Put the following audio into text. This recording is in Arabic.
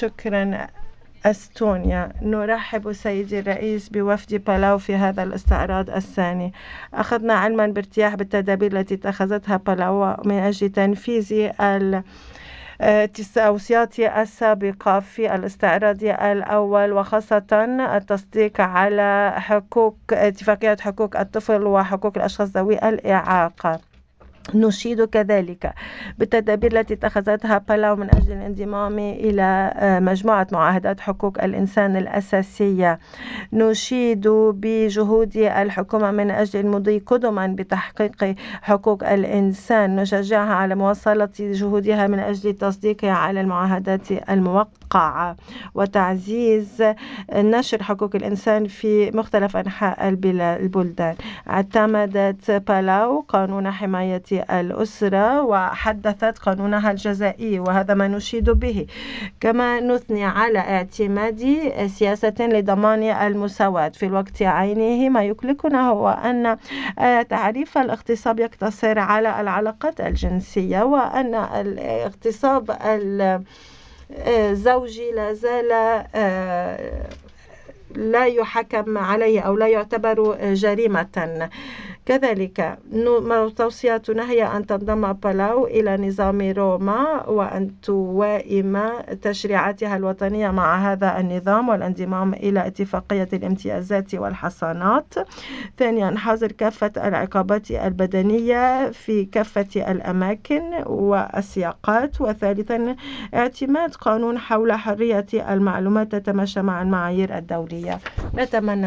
شكرا أستونيا. نرحب سيدي الرئيس بوفد بالاو في هذا الاستعراض الثاني. أخذنا علما بارتياح بالتدابير التي اتخذتها بالاو من أجل تنفيذ التوصيات السابقة في الاستعراض الأول، وخاصة التصديق على اتفاقية حقوق الطفل وحقوق الأشخاص ذوي الإعاقة. نشيد كذلك بالتدابير التي اتخذتها بالاو من أجل الانضمام إلى مجموعة معاهدات حقوق الإنسان الأساسية. نشيد بجهود الحكومة من أجل المضي قدما بتحقيق حقوق الإنسان. نشجعها على مواصلة جهودها من أجل تصديقها على المعاهدات الموقعة وتعزيز نشر حقوق الإنسان في مختلف أنحاء البلدان. اعتمدت بالاو قانون حماية الأسرة وحدثت قانونها الجزائي، وهذا ما نشيد به. كما نثني على اعتماد سياسة لضمان المساواة في الوقت عينه. ما يقلقنا هو أن تعريف الاغتصاب يقتصر على العلاقات الجنسية، وأن الاغتصاب الزوجي لا زال لا يحكم عليه أو لا يعتبر جريمة. كذلك توصياتنا هي أن تنضم بالاو إلى نظام روما وأن توائم تشريعاتها الوطنية مع هذا النظام والانضمام إلى اتفاقية الامتيازات والحصانات. ثانيا حظر كافة العقوبات البدنية في كافة الأماكن والسياقات. وثالثا اعتماد قانون حول حرية المعلومات تتماشى مع المعايير الدولية. نتمنى